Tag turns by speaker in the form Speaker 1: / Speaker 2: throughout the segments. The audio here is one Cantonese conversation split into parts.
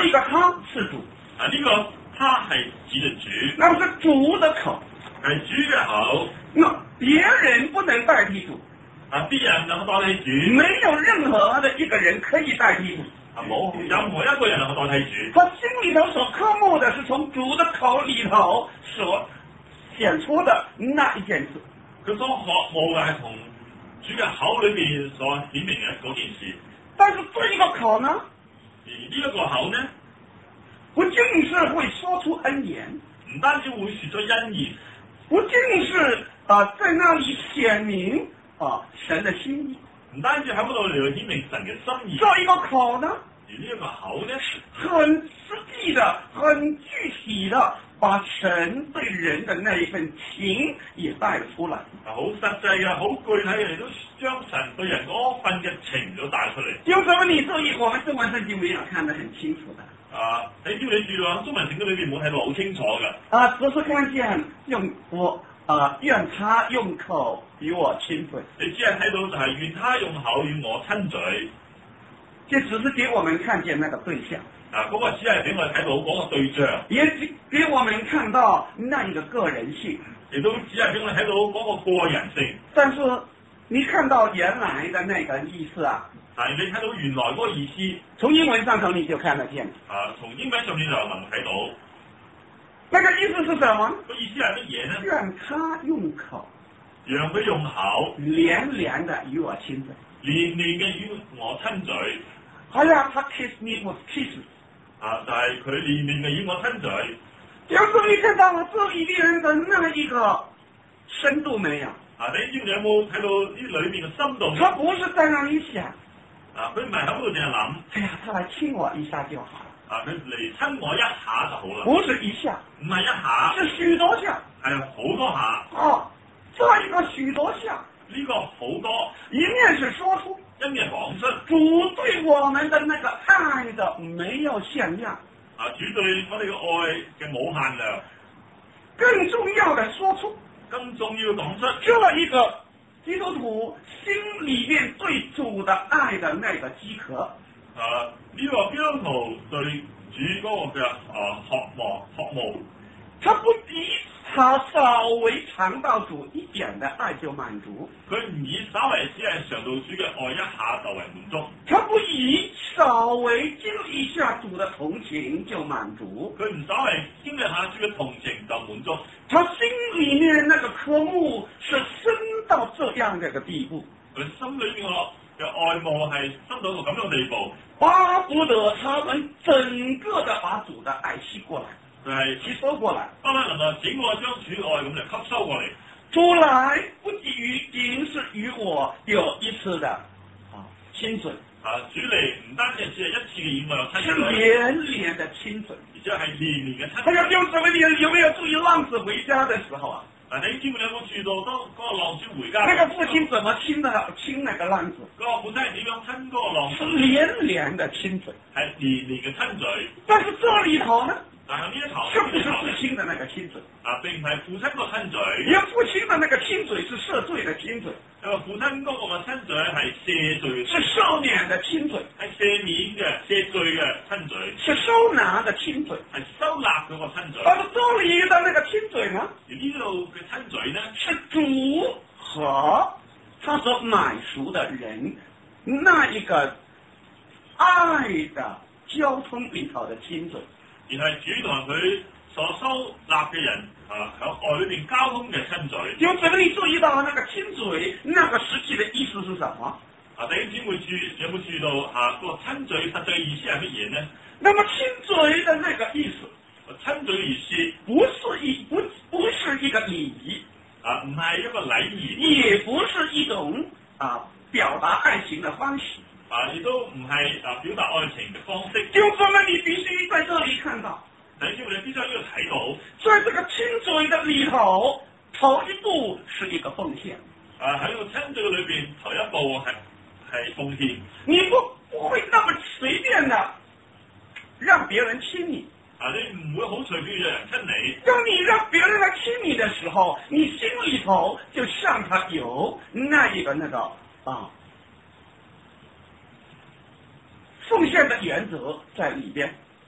Speaker 1: 一个他是主
Speaker 2: 啊，呢個他係指嘅主，
Speaker 1: 那麼是主的口，
Speaker 2: 係主嘅口。
Speaker 1: 那別人不能代替主，
Speaker 2: 啊，啲人能夠代替主，
Speaker 1: 沒有任何的一個人可以代替主。
Speaker 2: 啊，冇任何一個人能夠代替主。
Speaker 1: 他心裏頭所渴慕的是從主的口裏頭所顯出的那一件事。
Speaker 2: 佢所渴慕嘅係從主嘅口裏邊所顯明嘅嗰件事。
Speaker 1: 但是這一個口呢，
Speaker 2: 而呢一個口呢，
Speaker 1: 不淨是會說出恩言，
Speaker 2: 唔單止會説出恩言，
Speaker 1: 不淨是在那裏顯明神的心意，
Speaker 2: 唔單止喺嗰度嚟顯明神嘅心意。
Speaker 1: 這一個口呢，
Speaker 2: 而呢一個口呢，
Speaker 1: 很實際的、很具體的，把神對人的那一份情也帶出來。
Speaker 2: 好實際嘅、好具體嘅，都將神對人嗰份嘅情都帶出嚟。
Speaker 1: 有什麼你注意，我們中文聖經沒有看得很清楚的。
Speaker 2: 你叫你注意中文聖經裏邊冇睇到好清楚嘅。
Speaker 1: 只是看見願他用口與我親嘴。
Speaker 2: 你只係睇到就係願他用口與我親嘴。
Speaker 1: 這只是給我們看見那個對象。
Speaker 2: 嗰個只係俾我哋睇到嗰個對象。
Speaker 1: 也給我們看到那一個個人性。
Speaker 2: 亦都只係俾我哋睇到嗰個個人性。
Speaker 1: 但是你看到原來的那個意思啊？
Speaker 2: 你睇到原來嗰個意思。
Speaker 1: 從英文上頭你就看得見。
Speaker 2: 從英文上面就能睇到。
Speaker 1: 那個意思是什麼？
Speaker 2: 個意思係乜嘢呢？
Speaker 1: 讓他用口，
Speaker 2: 讓佢用口，
Speaker 1: 連連的與我親嘴，
Speaker 2: 連連嘅與我親嘴。
Speaker 1: 哎呀，他 kiss me with kisses。
Speaker 2: 就係佢連連嘅與我親嘴。
Speaker 1: 就是你看到了這裏邊的那一個深度沒有？
Speaker 2: 你知唔知有冇睇到呢裏面嘅深度？
Speaker 1: 他不是在那裏想。
Speaker 2: 佢唔係喺度淨係諗。
Speaker 1: 哎呀，他來親我一下就好。
Speaker 2: 佢嚟親我一下就好啦。
Speaker 1: 不是一下，
Speaker 2: 唔係一下，
Speaker 1: 是許多下。
Speaker 2: 係好多下。
Speaker 1: 這一個許多下，
Speaker 2: 呢個好多。
Speaker 1: 一面是說出，
Speaker 2: 一面講出
Speaker 1: 主對我們的那個愛的沒有限量。
Speaker 2: 主對我哋嘅愛嘅冇限量。
Speaker 1: 更重要的說出，
Speaker 2: 更重要講出，
Speaker 1: 這一個基督徒心裏面對主的愛的那個飢渴。
Speaker 2: 呢個基督徒對主嗰個嘅渴慕，
Speaker 1: 他不以他稍微嘗到主一點的愛就滿足，
Speaker 2: 佢唔以稍微只係嘗到主嘅愛一下就為滿足，
Speaker 1: 他不以稍微經歷一下主的同情就滿足，
Speaker 2: 佢唔稍微經歷下主嘅同情就滿足，
Speaker 1: 他心裏面那個渴慕是深到這樣的一個地步，
Speaker 2: 佢心裏面嘅愛慕係深到一個咁樣嘅地步，
Speaker 1: 巴不得他們整個的把主的愛吸過來。吸收過來，
Speaker 2: 當然能夠整個將主愛咁嚟吸收過嚟。
Speaker 1: 主來不僅是與我有一次的親嘴，
Speaker 2: 主嚟唔單止係一次嘅與我有親嘴，
Speaker 1: 是連連的親嘴，
Speaker 2: 而且係連連嘅親嘴。
Speaker 1: 哎呀，弟兄姊妹，你有沒有注意浪子回家的時候啊？
Speaker 2: 你知唔知有冇注意到當嗰個浪子回家？
Speaker 1: 那個父親怎麼親那個浪子？
Speaker 2: 嗰個父親係點樣親嗰個浪子？
Speaker 1: 是連連的親嘴，
Speaker 2: 係連連嘅親嘴。
Speaker 1: 但是這裏頭呢？
Speaker 2: 呢一頭
Speaker 1: 是不是父親的那個親嘴？
Speaker 2: 並唔係父親個親嘴。
Speaker 1: 因為父親的那個親嘴是赦罪的親嘴。
Speaker 2: 父親嗰個嘅親嘴係赦罪，
Speaker 1: 是赦免的親嘴，
Speaker 2: 係赦免嘅赦罪嘅親嘴，
Speaker 1: 是收納的親嘴，
Speaker 2: 係收納嗰個親嘴。
Speaker 1: 但是這裏的那個親嘴呢？
Speaker 2: 而呢度嘅親嘴呢，
Speaker 1: 是主和他所買贖的人那一個愛的交通裏頭的親嘴。
Speaker 2: 而係主同佢所收納嘅人喺愛裏邊交通嘅親嘴。
Speaker 1: 有冇你注意到那個親嘴，那個實際的意思是什麼？
Speaker 2: 弟兄姊妹有冇注意到個親嘴實際意思係乜嘢呢？
Speaker 1: 那麼親嘴的那個意思，
Speaker 2: 親嘴嘅意思
Speaker 1: 不是一個禮儀，
Speaker 2: 唔係一個禮儀，
Speaker 1: 也不是一種表達愛情的方式。
Speaker 2: 亦都唔係表達愛情嘅方式。
Speaker 1: 就這麼你必須在這裡看到，
Speaker 2: 弟兄姊妹，你必須喺呢度睇到，
Speaker 1: 在這個親嘴的裡頭，頭一步是一個奉獻。
Speaker 2: 喺呢個親嘴裏邊，頭一步係奉獻。
Speaker 1: 你不會那麼隨便的讓別人親你。
Speaker 2: 你唔會好隨便讓人親你。
Speaker 1: 當你讓別人來親你的時候，你心裡頭就向他有那個奉獻的原則在裡邊。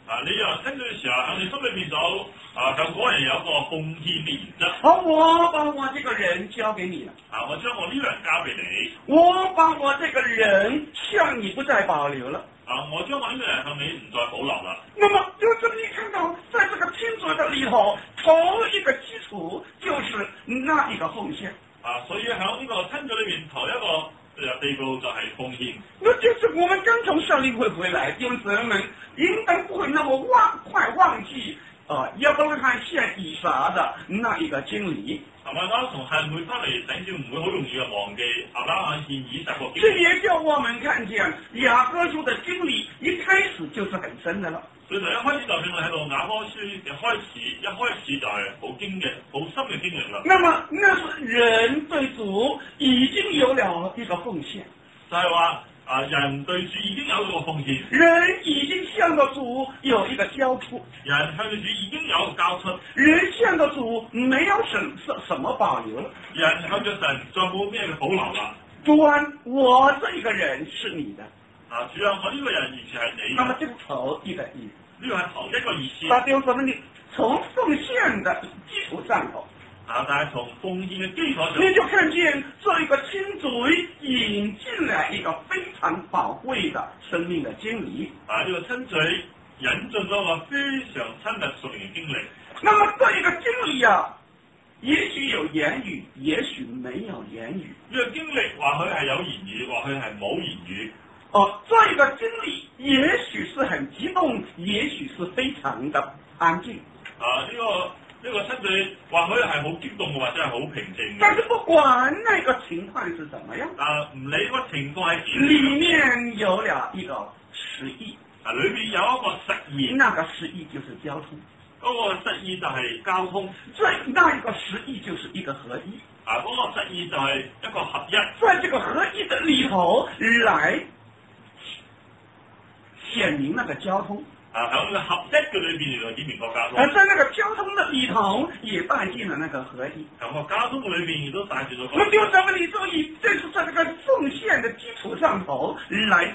Speaker 2: 你又聽到嘅時候，喺你心裏邊就向嗰人有一個奉獻嘅原則。
Speaker 1: 好，我把我這個人交給你了。
Speaker 2: 我將我呢個人交俾你。
Speaker 1: 我把我這個人向你不再保留了。
Speaker 2: 我將我呢個人向你唔再保留啦。
Speaker 1: 那麼就這麼你看到，在這個親族的裏頭，頭一個基礎就是那一個奉獻。
Speaker 2: 所以喺呢個親族裏面，頭一個地步就係奉獻。
Speaker 1: 那就是我們剛從聖靈會回來，弟兄姊妹們應當不會那麼快忘記亞伯拉罕獻以撒的那一個經歷。
Speaker 2: 係咪？當從聖會翻嚟，等住唔會好容易忘記亞伯拉罕獻以撒個經歷。
Speaker 1: 這也叫我們看見雅各書的經歷一開始就是很深的了。
Speaker 2: 所以就一開始就算我喺度雅歌書嘅一開始就係好深嘅經歷啦。
Speaker 1: 那麼那是人對主已經有了一個奉獻，
Speaker 2: 就係話人對主已經有一個奉獻，
Speaker 1: 人已經向着主有一個交出，
Speaker 2: 人向主已經有一個交出，
Speaker 1: 人向着主沒有什麼保留了，
Speaker 2: 人向着神再冇咩嘅保留啦。
Speaker 1: 主啊，我這一個人是你的。
Speaker 2: 主啊，我呢個人完全係你的。
Speaker 1: 那麼這個頭一個意思，
Speaker 2: 呢個係頭一個意思。
Speaker 1: 弟兄姊妹，你從奉獻的基礎上頭，
Speaker 2: 但係從奉獻嘅基礎上，
Speaker 1: 你就看見這一個親族引進來一個非常寶貴的生命的經歷。
Speaker 2: 呢個親族引進咗個非常親密屬靈嘅經歷。
Speaker 1: 那麼這一個經歷也許有言語，也許沒有言語。
Speaker 2: 呢個經歷或許係有言語，或許係冇言語。
Speaker 1: 這一個經歷也許是很激動，也許是非常的安靜。
Speaker 2: 呢個親子或許係好激動，或者係好平靜。
Speaker 1: 但是不管那個情況是怎麼樣，
Speaker 2: 唔理個情況係點，
Speaker 1: 裏面有了一個實意。
Speaker 2: 裏面有一個實意，
Speaker 1: 那個實意就是交通。
Speaker 2: 嗰個實意就係交通。
Speaker 1: 那一個實意就是一個合一。
Speaker 2: 嗰個實意就係一個合一。
Speaker 1: 在這個合一的裏頭來顯明那個交通。
Speaker 2: 喺個合一嘅裏邊嚟到顯明個交通。
Speaker 1: 在那個交通的裏頭也帶進了那個合一。
Speaker 2: 咁個交通嘅裏邊亦都帶進咗。
Speaker 1: 那就咱們你注意，這是在這個奉獻的基礎上頭來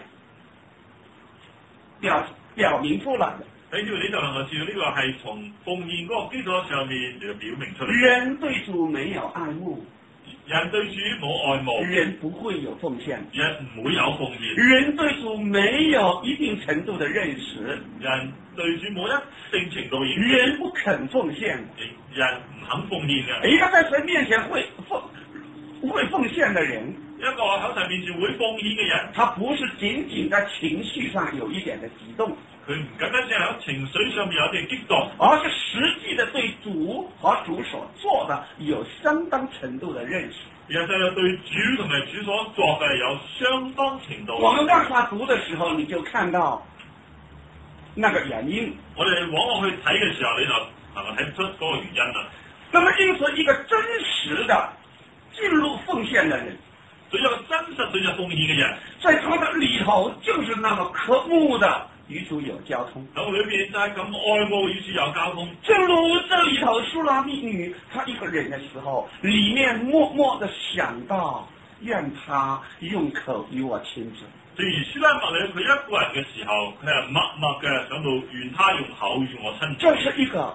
Speaker 1: 表明出來的。
Speaker 2: 你就能夠知道呢個係從奉獻嗰個基礎上面嚟表明出嚟。
Speaker 1: 人對主沒有愛慕，
Speaker 2: 人對主冇愛慕，
Speaker 1: 人不會有奉獻，
Speaker 2: 人唔會有奉獻。
Speaker 1: 人對主沒有一定程度的認識，
Speaker 2: 人對主冇一定程度認識，
Speaker 1: 人不肯奉獻，
Speaker 2: 人唔肯奉獻嘅。
Speaker 1: 一個在神面前會奉獻的人，
Speaker 2: 一個喺神面前會奉獻嘅人，
Speaker 1: 他不是僅僅在情緒上有一點的激動，
Speaker 2: 佢唔僅僅只係喺情緒上面有啲激動，
Speaker 1: 而是實際的對主和主所做的有相當程度的認識。
Speaker 2: 而係對主同埋主所做嘅有相當程度。
Speaker 1: 我們往下讀的時候，你就看到那個原因。
Speaker 2: 我哋往落去睇嘅時候，你就能夠睇出嗰個原因啦。
Speaker 1: 那麼因此，一個真實的進入奉獻的人，
Speaker 2: 所以一個真實對着奉獻嘅人，
Speaker 1: 在他的裏頭就是那麼渴慕的與主有交通。
Speaker 2: 咁裏邊就係咁愛慕與主有交通。
Speaker 1: 正如這裏頭書拉密女，她一個人的時候，裏面默默地想到，願他用口與我親嘴。
Speaker 2: 正如書拉密女佢一個人嘅時候，佢係默默嘅想到，願他用口與我親嘴。
Speaker 1: 這是一個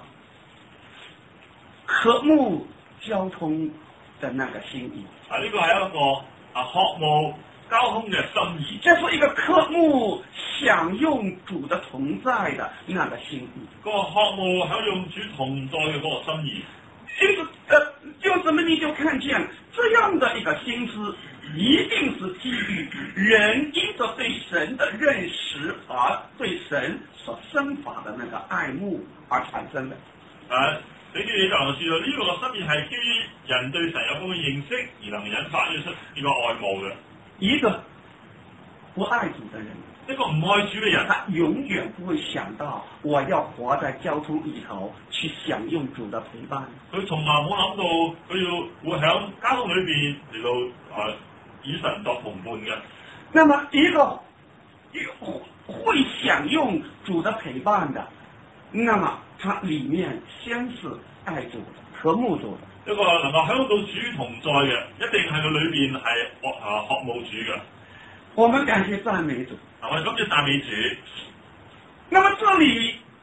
Speaker 1: 渴慕交通的那個心意。
Speaker 2: 呢個係一個渴慕交通嘅心意。
Speaker 1: 這是一個渴慕享用主的同在的那個心意。
Speaker 2: 嗰個渴慕享用主同在嘅嗰個心意。
Speaker 1: 因此，就這麼你就看見這樣的一個心思，一定是基於人因着對神的認識和對神所生發的那個愛慕而產生的。
Speaker 2: 你就能夠知道呢個心意係基於人對神有咁嘅認識而能引發出呢個愛慕嘅。
Speaker 1: 一個不愛主的人，
Speaker 2: 一個唔愛主嘅人，
Speaker 1: 他永遠不會想到我要活在交通裏頭去享用主的陪伴。
Speaker 2: 佢從來冇諗到佢要會喺交通裏邊嚟到與神作同伴嘅。
Speaker 1: 那麼一個會享用主的陪伴的，那麼他裏面先是愛主的、渴慕主的。
Speaker 2: 一個能夠享到主同在嘅，一定係佢裏邊係渴慕主嘅。
Speaker 1: 我們感謝讚美主。
Speaker 2: 我哋感謝讚美主。
Speaker 1: 那麼這裏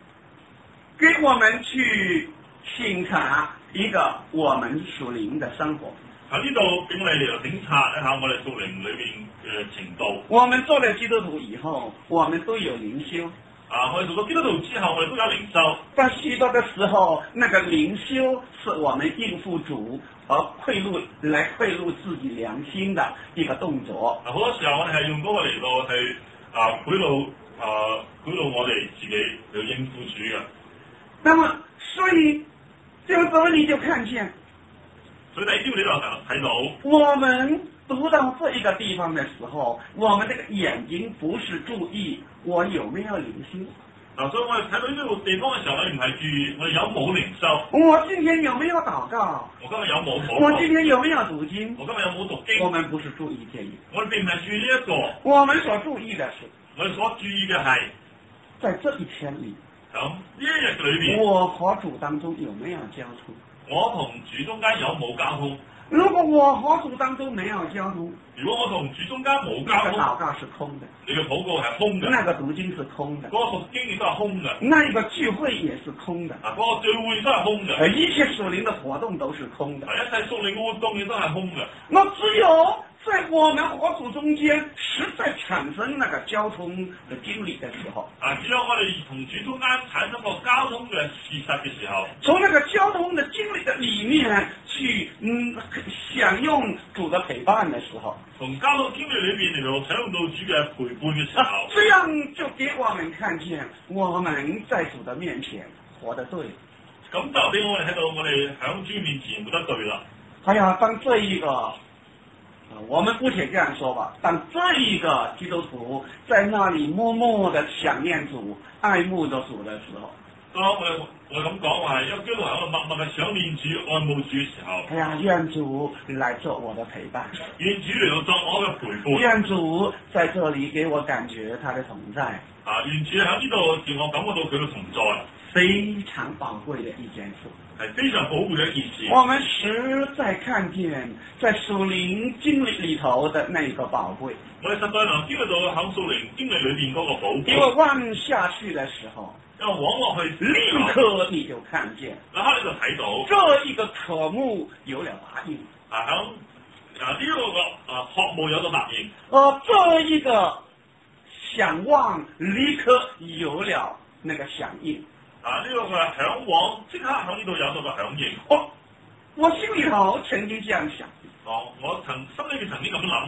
Speaker 1: 我們去審查一個我們屬靈的生活。
Speaker 2: 喺呢度俾我哋嚟到檢查一下我哋屬靈裏邊嘅程度。
Speaker 1: 我們做了基督徒以後，我們都有靈修。
Speaker 2: 我哋做咗基督徒之後，我哋都有靈修。
Speaker 1: 但許多的時候，那個靈修是我們應付主而賄賂自己良心的一個動作。
Speaker 2: 好多時候我哋係用嗰個嚟到去賄賂我哋自己嚟應付主嘅。
Speaker 1: 那麼，所以這個時候你就看見，
Speaker 2: 所以第一朝你就睇到，
Speaker 1: 我們讀到這一個地方的時候，我們這個眼睛不是注意我有沒有靈修。
Speaker 2: 所以我哋睇到呢個地方嘅時候，我哋唔係注意我哋有冇靈修。
Speaker 1: 我今天有沒有禱告？
Speaker 2: 我今日有冇禱告？
Speaker 1: 我今天有沒有讀經？
Speaker 2: 我今日有冇讀經？
Speaker 1: 我們不是注意這一個，
Speaker 2: 我哋並唔係注意呢一個。
Speaker 1: 我們所注意的是，
Speaker 2: 我哋所注意嘅係
Speaker 1: 在這一天裏，
Speaker 2: 響呢一日裏邊，
Speaker 1: 我和主當中有沒有交通？
Speaker 2: 我同主中間有冇交通？
Speaker 1: 如果我和主當中沒有交通，
Speaker 2: 如果我同主中間冇交通，
Speaker 1: 那個禱告是空的，
Speaker 2: 你嘅禱告係空嘅，
Speaker 1: 那個讀經是空的，
Speaker 2: 嗰個讀經亦都係空嘅，
Speaker 1: 那個聚會也是空的，
Speaker 2: 嗰個聚會都係空嘅，
Speaker 1: 一切屬靈的活動都是空的，
Speaker 2: 一切屬靈嘅活動亦都係空嘅。
Speaker 1: 那只有在我們和主中間實在產生那個交通的經歷的時候，
Speaker 2: 只有我哋同主中間產生個交通嘅事實嘅時候，
Speaker 1: 從那個交通的經歷的裏面去享用主的陪伴的時候，
Speaker 2: 從交通經歷裏邊嚟到享用到主嘅陪伴嘅時候，
Speaker 1: 這樣就給我們看見我們在主的面前活得對。
Speaker 2: 咁就俾我哋睇到我哋響主面前活得對啦。
Speaker 1: 哎呀，當這一個我們姑且這樣說吧，當這一個基督徒在那裏默默的想念主、愛慕着主的時候，
Speaker 2: 我咁講話，一個基督徒喺度默默嘅想念主、愛慕主嘅時候，
Speaker 1: 哎呀，願主來做我的陪伴，
Speaker 2: 願主嚟到作我嘅陪伴，
Speaker 1: 願主在這裏給我感覺他的同在，
Speaker 2: 願主喺呢度讓我感覺到佢嘅同在，
Speaker 1: 非常寶貴的一件事。
Speaker 2: 係非常寶貴嘅一件事。
Speaker 1: 我們實在看見在屬靈經歷裏頭的那個寶貴。
Speaker 2: 我哋實在能經歷到喺屬靈經歷裏邊嗰個寶貴。
Speaker 1: 因為望下去的時候，
Speaker 2: 因為望落去，
Speaker 1: 立刻你就看見，
Speaker 2: 立刻你就睇到，
Speaker 1: 這一個渴慕有了答應。
Speaker 2: 響呢個渴慕有咗答應。
Speaker 1: 這一個想望立刻有了那個響應。
Speaker 2: 呢個嘅向往即刻喺呢度有咗個響應。
Speaker 1: 我心裏頭曾經這樣想。
Speaker 2: 我心裏面曾經咁諗。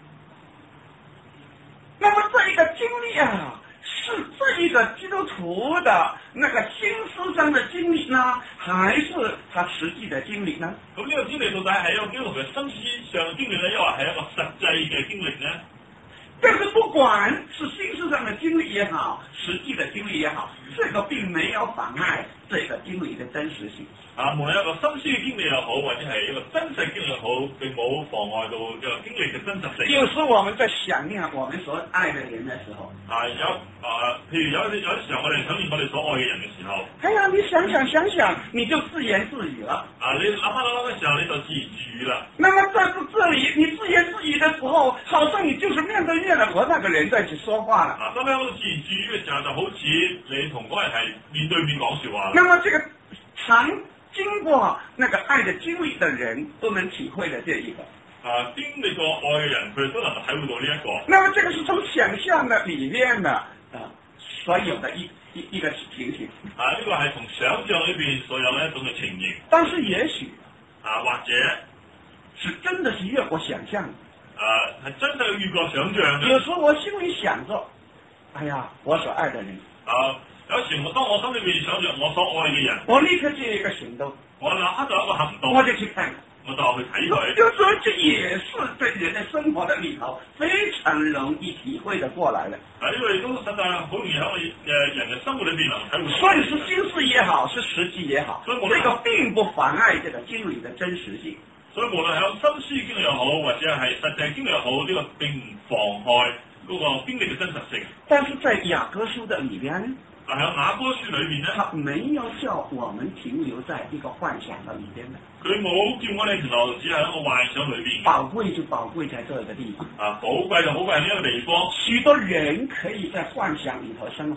Speaker 1: 那麼這一個經歷啊，是這一個基督徒的那個心思上的經歷呢，還是他實際的經歷呢？
Speaker 2: 咁呢個經歷到底係一個基督徒嘅心思上嘅經歷咧，抑或係一個實際嘅經歷呢？
Speaker 1: 但是不管是心思上的經歷也好，實際的經歷也好，這個並沒有妨礙這個經歷的真實性。
Speaker 2: 無論一個心思嘅經歷又好，或者係一個真實經歷又好，並冇妨礙到呢個經歷嘅真實性。
Speaker 1: 有時我們在想念我們所愛的人的時候，
Speaker 2: 譬如有啲時候我哋想念我哋所愛嘅人嘅時候，
Speaker 1: 哎呀，你想想，你就自言自語了。
Speaker 2: 你諗下嘅時候，你就自言自語啦。
Speaker 1: 那麼在這裏，你自言自語的時候，好像你就是面對面的和那個人在一起說話了。
Speaker 2: 當喺度自言自語嘅時候，就好似你同嗰人係面對面講說話。
Speaker 1: 那麼這個常經過那個愛的經歷的人都能體會的這一個。
Speaker 2: 經歷過愛嘅人，佢哋都能夠體會到呢一個。
Speaker 1: 那麼這個是從想象的裏面的所有的一個情形。
Speaker 2: 呢個係從想象裏邊所有嘅一種嘅情形。
Speaker 1: 但是也許
Speaker 2: 或者
Speaker 1: 是真的是越過想象。
Speaker 2: 係真正越過想象嘅。
Speaker 1: 有時候我心裏想着，哎呀，我所愛的人。
Speaker 2: 有時當我心裏邊想着我所愛嘅人，
Speaker 1: 我立刻就有一個行動，
Speaker 2: 我立刻就有一個行動，
Speaker 1: 我就去看，
Speaker 2: 我就去睇佢。
Speaker 1: 有時候這也是在人的生活的裏頭非常容易體會的過來的。
Speaker 2: 因為都實在好容易喺人嘅生活裏邊能體會。
Speaker 1: 所以是心思也好，是實際也好，這個並不妨礙這個經歷的真實性。
Speaker 2: 所以無論係有心思經歷又好，或者係實際經歷又好，呢個並唔妨礙嗰個經歷嘅真實性。
Speaker 1: 但是在雅歌書的裏邊呢，
Speaker 2: 喺雅歌書裏面呢，
Speaker 1: 他沒有叫我們停留在一個幻想的裏邊的。
Speaker 2: 佢冇叫我哋停留只係一個幻想裏邊。
Speaker 1: 寶貴就寶貴在這個地方。
Speaker 2: 寶貴就寶貴喺呢個地方。
Speaker 1: 許多人可以在幻想裏頭生活。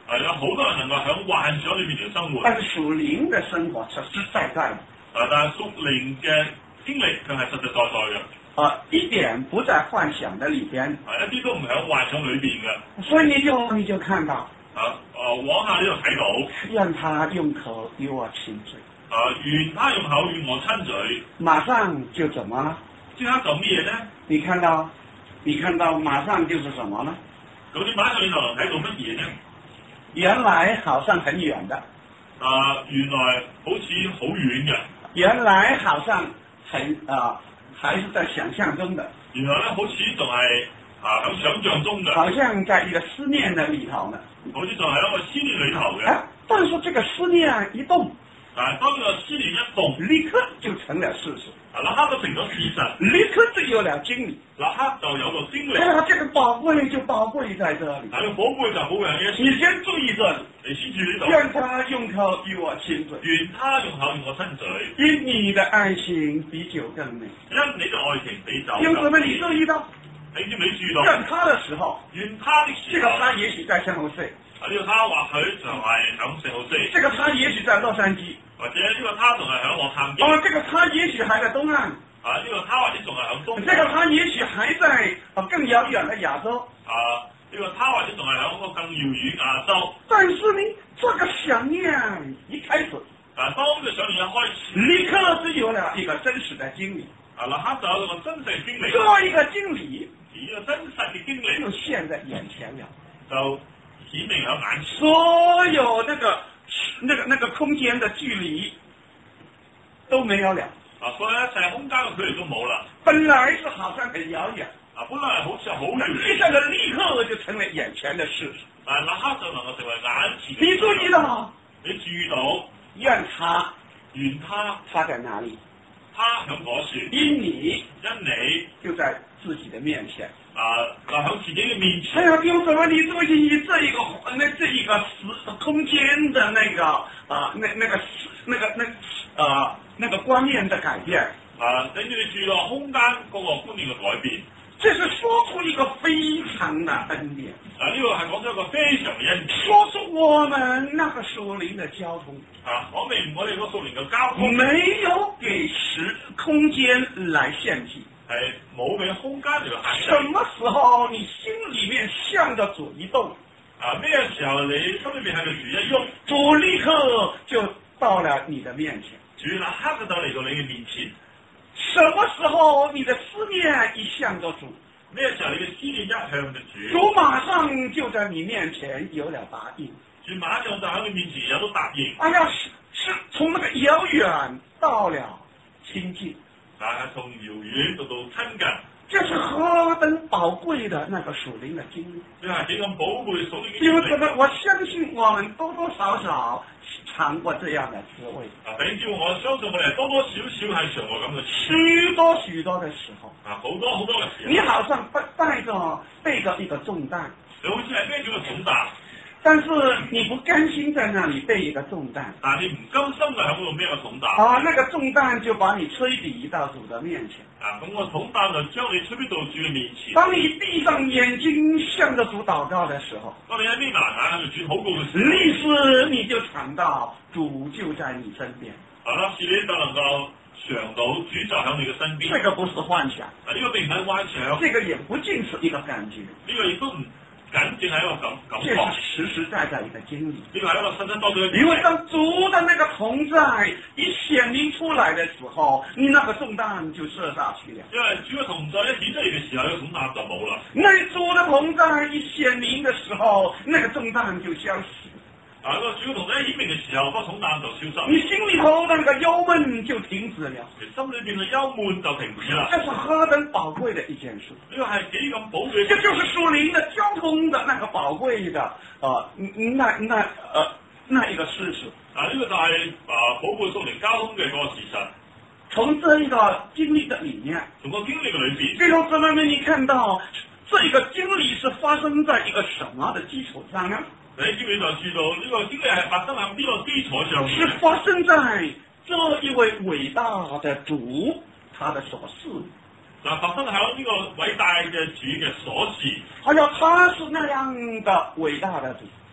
Speaker 2: 有好多人能夠喺幻想裏邊嚟生活，
Speaker 1: 但是屬靈的生活實實在在的。
Speaker 2: 但係屬靈嘅經歷佢係實實在在嘅。
Speaker 1: 一點不在幻想的裏邊，
Speaker 2: 一啲都唔喺幻想裏邊嘅。
Speaker 1: 所以你就看到，
Speaker 2: 往下呢度睇到，
Speaker 1: 願他用口與我親嘴，
Speaker 2: 願他用口與我親嘴，
Speaker 1: 馬上就怎麼了？
Speaker 2: 即刻做咩嘢咧？
Speaker 1: 你看到馬上就是什麼呢？
Speaker 2: 咁你馬上你就能睇到乜嘢咧？
Speaker 1: 原來好像很遠的，
Speaker 2: 原來好似好遠嘅，
Speaker 1: 原來好像還是在想象中的，
Speaker 2: 原來咧好似仲係喺想象中嘅，
Speaker 1: 好像在一個思念的裏頭呢，
Speaker 2: 好似仲係一個思念裏頭嘅。
Speaker 1: 但是這個思念一動，
Speaker 2: 當呢個思念一動，
Speaker 1: 立刻就成了事實，
Speaker 2: 立刻就成咗事實，
Speaker 1: 立刻就有了經歷，
Speaker 2: 立刻就有個經歷。
Speaker 1: 這個寶貴就寶貴在這裡，
Speaker 2: 個寶貴就寶貴喺呢一處。
Speaker 1: 你先注意這裡，
Speaker 2: 你先注意呢度。
Speaker 1: 願他用口與我親嘴，
Speaker 2: 願他用口與我親嘴。
Speaker 1: 因你的愛情比酒更美，
Speaker 2: 因你的愛情比酒更美。
Speaker 1: 因什麼你注意到？
Speaker 2: 你知唔知注意到？
Speaker 1: 願他的時候，
Speaker 2: 願他的時候，
Speaker 1: 這個他也許在聖荷西，
Speaker 2: 呢個他或許就係響聖荷西，
Speaker 1: 這個他也許在洛杉磯，
Speaker 2: 或者呢個他仲係響洛杉磯。
Speaker 1: 這個他也許還在東岸，
Speaker 2: 呢個他或者仲係響東岸。
Speaker 1: 這個他也許還在更遙遠的亞洲，
Speaker 2: 呢個他或者仲係響個更遙遠亞洲。
Speaker 1: 但是呢，這個想念一開始，
Speaker 2: 當呢個想念一開始，
Speaker 1: 立刻就有了一個真實的經歷，
Speaker 2: 立刻就有一個真實嘅經歷。
Speaker 1: 這一個經歷，
Speaker 2: 一個真實嘅經歷
Speaker 1: 就現在眼前了，
Speaker 2: 就顯明喺眼前。
Speaker 1: 所有那個空間的距離都沒有了。
Speaker 2: 所以咧，成空間嘅距離都冇啦。
Speaker 1: 本來是好像很遙遠，
Speaker 2: 本來好似好遠，
Speaker 1: 接下來立刻就成為眼前的事實。
Speaker 2: 立刻就能夠成為眼前。
Speaker 1: 你注意到？
Speaker 2: 你注意到？
Speaker 1: 願他在哪裡？
Speaker 2: 他響嗰處。
Speaker 1: 因你
Speaker 2: 就
Speaker 1: 在自己的面前。
Speaker 2: 響自己嘅面前。
Speaker 1: 用什麼？你注意這一個空間的那個觀念的改變。
Speaker 2: 等住你注意到空間嗰個觀念嘅改變。
Speaker 1: 這是說出一個非常的恩典。
Speaker 2: 呢個係講出一個非常嘅恩典。
Speaker 1: 說出我們那個屬靈的交通。
Speaker 2: 講明我哋個屬靈嘅交通。
Speaker 1: 沒有給空間來限制。
Speaker 2: 係冇俾空間嚟限制。
Speaker 1: 什麼時候你心裏面向着主一動？
Speaker 2: 咩時候你心裏面向着主一喐？
Speaker 1: 主立刻就到了你的面前。
Speaker 2: 主立刻就到嚟到你嘅面前。
Speaker 1: 什麼時候你的思念一向着主？
Speaker 2: 咩時候你嘅思念一向着主？
Speaker 1: 主馬上就在你面前有了答應。
Speaker 2: 主馬上就喺你面前有咗答應。
Speaker 1: 是從那個遙遠到了親近。
Speaker 2: 從遙遠到親近。
Speaker 1: 這是何等寶貴的那個屬靈的經歷。
Speaker 2: 係幾咁寶貴屬靈嘅經歷。
Speaker 1: 因為什麼？我相信我們多多少少嘗過這樣的滋味。
Speaker 2: 比如我相信我哋多多少少係嘗過咁嘅
Speaker 1: 許多的時候。
Speaker 2: 好多嘅時候。
Speaker 1: 你好像背着一個重擔。
Speaker 2: 你好似係孭住個重擔。
Speaker 1: 但是你不甘心在那裏背一個重擔，
Speaker 2: 但你唔甘心就喺嗰度孭個重擔，
Speaker 1: 那個重擔就把你推抵到主的面前，
Speaker 2: 咁個重擔就將你推到主嘅面前。
Speaker 1: 當你閉上眼睛向着主禱告的時候，
Speaker 2: 當你喺呢難向主禱告嘅時候，
Speaker 1: 立時你就嘗到主就在你身邊，
Speaker 2: 是你就能夠嘗到主就喺你嘅身邊。
Speaker 1: 這個不是幻想，
Speaker 2: 呢個並唔係幻想，
Speaker 1: 這個也不盡是一個感覺，
Speaker 2: 呢個亦都唔僅僅係一個感覺，
Speaker 1: 這是實實在在一個經歷。
Speaker 2: 呢個係一個實實在在嘅經歷。
Speaker 1: 因為當主的那個同在一顯明出來的時候，你那個重擔就卸下去了。
Speaker 2: 因為主嘅同在一顯出嚟嘅時候，呢個重擔就冇啦。
Speaker 1: 那主的同在一顯明的時候，那個重擔就消失。
Speaker 2: 個主嘅同在一顯明嘅時候，個重擔就消失。
Speaker 1: 你心裏頭那個憂悶就停止了。
Speaker 2: 你心裏邊嘅憂悶就停止啦。
Speaker 1: 這是何等寶貴的一件事！
Speaker 2: 呢個係幾咁寶貴。
Speaker 1: 這就是屬靈的交通的那個寶貴的那一個事實。
Speaker 2: 呢個就係寶貴屬靈交通嘅嗰個事實。
Speaker 1: 從這一個經歷的裡面，
Speaker 2: 從個經歷嘅裏邊，
Speaker 1: 弟兄姊妹們，你看到這個經歷是發生在一個什麼的基礎上呢？
Speaker 2: 你基本上知道呢個經歷係發生喺呢個基礎上面，
Speaker 1: 是發生在這一位偉大的主他的所事。
Speaker 2: 發生喺呢個偉大嘅主嘅所事。
Speaker 1: 他是那樣的偉大的主。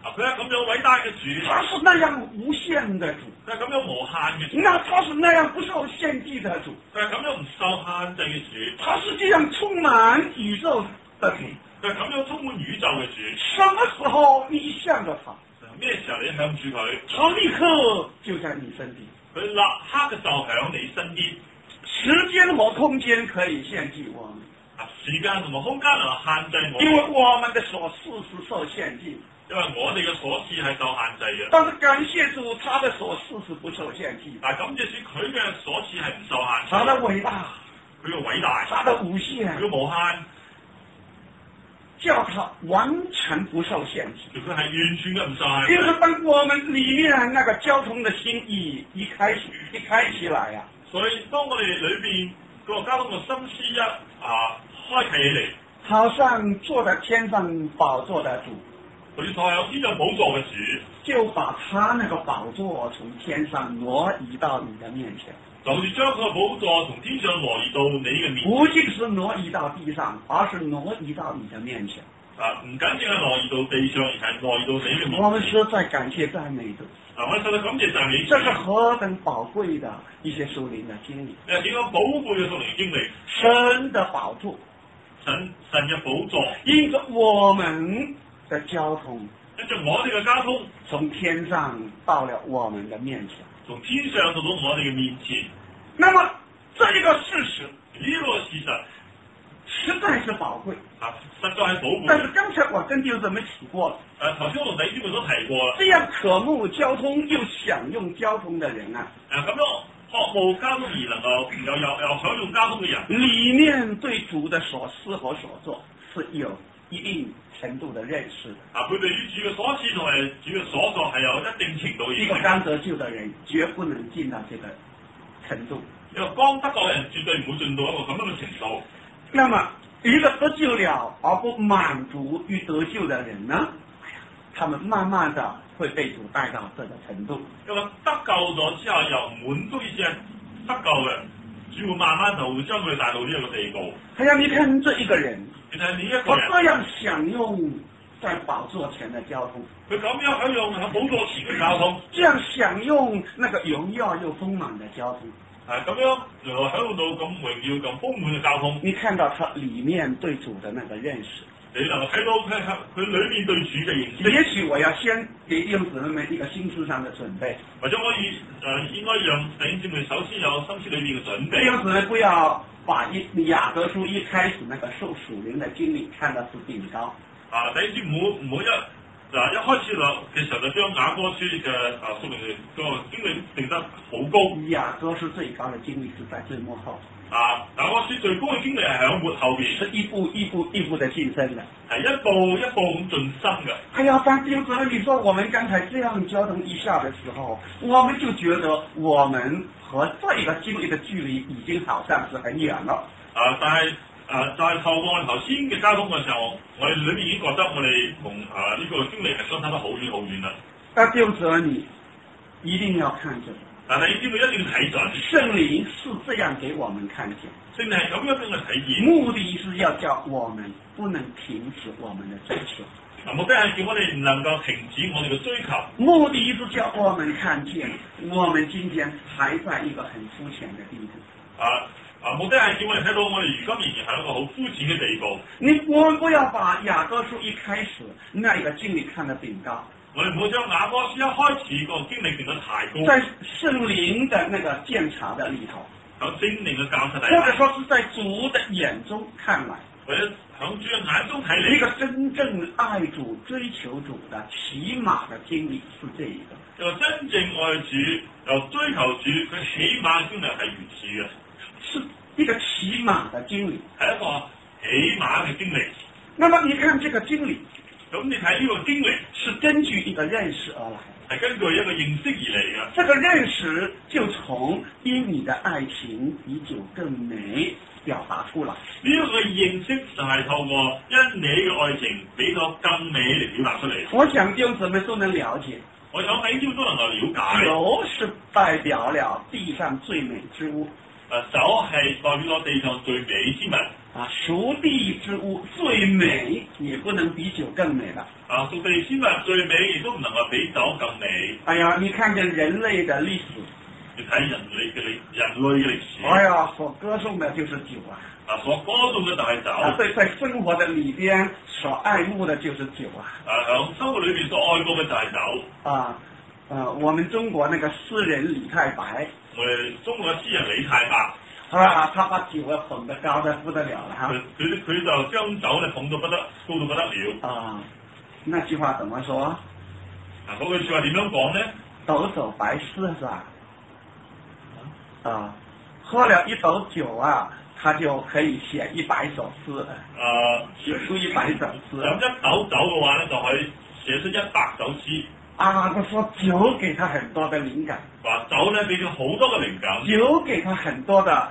Speaker 2: 佢係咁樣偉大嘅主，
Speaker 1: 他是那樣無限的主，
Speaker 2: 佢係咁樣無限嘅主，
Speaker 1: 那他是那樣不受限制的主，
Speaker 2: 佢係咁樣唔受限制嘅主，
Speaker 1: 他是這樣充滿宇宙的主，
Speaker 2: 佢係咁樣充滿宇宙嘅主。
Speaker 1: 什麼時候你一向着他，
Speaker 2: 咩時候你向住佢，
Speaker 1: 他立刻就在你身邊。
Speaker 2: 佢立刻就響你身邊。
Speaker 1: 時間和空間可以限制我們，
Speaker 2: 時間同埋空間能限制我，
Speaker 1: 因為我們的所事是受限制，
Speaker 2: 因為我哋嘅所事係受限制嘅。
Speaker 1: 但是感謝主，他的所事是不受限制的。
Speaker 2: 但係感謝主，佢嘅所事係唔受限制。
Speaker 1: 他的偉大，
Speaker 2: 佢嘅偉大，
Speaker 1: 他的無限，
Speaker 2: 佢嘅無限，
Speaker 1: 叫他完全不受限制。
Speaker 2: 佢係完全嘅唔受限制。
Speaker 1: 因為當我們裏面那個交通的心意一開起來呀，
Speaker 2: 所以當我哋裏邊嗰個交通嘅心思開啟起嚟，
Speaker 1: 好像坐在天上寶座的主，
Speaker 2: 佢坐喺天上寶座嘅主，
Speaker 1: 就把他那個寶座從天上挪移到你的面前，
Speaker 2: 就好似將佢個寶座從天上挪移到你嘅面前，
Speaker 1: 不僅是挪移到地上，而是挪移到你的面前。
Speaker 2: 唔僅淨係挪移到地上，而係挪移到你嘅面前。
Speaker 1: 我們實在感謝讚美主。
Speaker 2: 我哋實在感謝讚美主。
Speaker 1: 這是何等寶貴的一些屬靈的經歷。
Speaker 2: 點樣寶貴嘅屬靈經歷？
Speaker 1: 神的寶座，
Speaker 2: 神嘅寶座，
Speaker 1: 因着我們的交通，
Speaker 2: 因着我哋嘅交通，
Speaker 1: 從天上到了我們的面前，
Speaker 2: 從天上到到我哋嘅面前。
Speaker 1: 那麼這一個事實，
Speaker 2: 呢個事實
Speaker 1: 實在是寶貴，
Speaker 2: 實在係寶貴。
Speaker 1: 但是剛才我跟弟兄姊妹提過了，
Speaker 2: 頭先我同弟兄姊妹都提過啦。
Speaker 1: 這樣渴慕交通又享用交通的人啊，
Speaker 2: 咁樣渴慕交通而能夠又享用交通嘅人，
Speaker 1: 裏面對主的所思和所做是有一定程度的認識的。
Speaker 2: 佢對於主嘅所思同埋主嘅所作係有一定程度嘅認識。
Speaker 1: 一個剛得救的人絕不能進到這個程度，
Speaker 2: 一個剛得救嘅人絕對唔會進到一個咁樣嘅程度。
Speaker 1: 那麼一個得救了而不滿足於得救的人呢，他們慢慢的會被主帶到這個程度。
Speaker 2: 因為得救咗之後又滿足於只係得救嘅，主會慢慢就會將佢帶到呢一個地步。
Speaker 1: 係啊，你看這一個人，
Speaker 2: 其實呢一個人，
Speaker 1: 我這樣享用在寶座前的交通，
Speaker 2: 佢咁樣享用喺寶座前嘅交通，
Speaker 1: 這樣享用那個榮耀又豐滿的交通。
Speaker 2: 咁樣享用到咁榮耀咁豐滿嘅交通，
Speaker 1: 你看到他裏面對主的那個認識，
Speaker 2: 你能夠睇到佢裏面對主嘅認識。
Speaker 1: 也許我要先給弟兄姊妹一個心思上的準備，
Speaker 2: 或者可以應該讓弟兄姊妹首先有心思裏面嘅準備。
Speaker 1: 弟兄姊妹不要把雅各書一開始那個受屬靈的經歷看得是頂高。
Speaker 2: 弟兄姊妹唔好一開始嘅時候就將雅歌書嘅屬靈嘅個經歷定得好高。
Speaker 1: 雅歌書最高嘅經歷是在最末後。
Speaker 2: 雅歌書最高嘅經歷係喺末後邊，
Speaker 1: 是一步一步的晉升的，
Speaker 2: 係一步一步咁晉升嘅。
Speaker 1: 哎呀，當弟兄姊妹你說我們剛才這樣交通一下的時候，我們就覺得我們和這一個經歷的距離已經好像是很遠了。
Speaker 2: 但係就係透過我哋頭先嘅交通嘅時候，我哋裏面已經覺得我哋同呢個經歷係相差得好遠好遠啦。
Speaker 1: 但弟兄姊妹你一定要看着，
Speaker 2: 但係呢個一定要睇準，
Speaker 1: 聖靈是這樣給我們看見，
Speaker 2: 聖靈係咁樣俾我哋睇見，
Speaker 1: 目的是要叫我們不能停止我們的追求。
Speaker 2: 目的係叫我哋唔能夠停止我哋嘅追求，
Speaker 1: 目的是叫我們看見我們今天還在一個很膚淺的地步。
Speaker 2: 目的係叫我哋睇到我哋如今仍然係一個好膚淺嘅地步。
Speaker 1: 我們不要把雅歌書一開始那一個經歷看得頂高。
Speaker 2: 我哋唔好將雅歌書一開始個經歷定得太高。
Speaker 1: 在聖靈的那個檢查的裏頭，
Speaker 2: 喺聖靈嘅教室底
Speaker 1: 或者說是在主的眼中看來，
Speaker 2: 或者喺主嘅眼中睇嚟，
Speaker 1: 一個真正愛主、追求主的起碼的經歷是這一個。
Speaker 2: 一個真正愛主又追求主，佢起碼經歷係如此嘅，
Speaker 1: 是一個起碼的經歷，
Speaker 2: 係一個起碼嘅經歷。
Speaker 1: 那麼你看這個經歷，
Speaker 2: 咁你睇呢個經歷
Speaker 1: 是根據一個認識而來，
Speaker 2: 係根據一個認識而嚟嘅。
Speaker 1: 這個認識就從因你的愛情比酒更美表達出來。
Speaker 2: 呢一個認識就係透過因你嘅愛情比較更美嚟表達出嚟。
Speaker 1: 我想弟兄姊妹都能了解，
Speaker 2: 我想弟兄都能夠了解。
Speaker 1: 酒是代表了地上最美之物。
Speaker 2: 酒係代表咗地上最美之物。
Speaker 1: 熟地之物最美，也不能比酒更美了。
Speaker 2: 熟地之物最美，亦都唔能夠比酒更美。
Speaker 1: 哎呀，你看見人類的歷史，
Speaker 2: 你睇人類嘅歷史。
Speaker 1: 哎呀，所歌頌的就是酒啊。
Speaker 2: 所歌頌嘅就係酒。
Speaker 1: 在生活的裏邊所愛慕的就是酒啊。
Speaker 2: 響生活裏邊所愛慕嘅就係酒。
Speaker 1: 我們中國那個詩人李太白，
Speaker 2: 我哋中國嘅詩人李太白。
Speaker 1: 他把酒捧得高得不得了了哈。
Speaker 2: 佢就將酒咧捧到高到不得了。
Speaker 1: 那句話怎麼說？
Speaker 2: 嗰句說話點樣講呢？
Speaker 1: 斗酒白詩是吧？喝了一斗酒啊，他就可以寫100首詩了。寫出100首詩。
Speaker 2: 飲一斗酒嘅話咧，就可以寫出100首詩。
Speaker 1: 他說酒給他很多的靈感。
Speaker 2: 酒咧俾佢好多嘅靈感。
Speaker 1: 酒給他很多的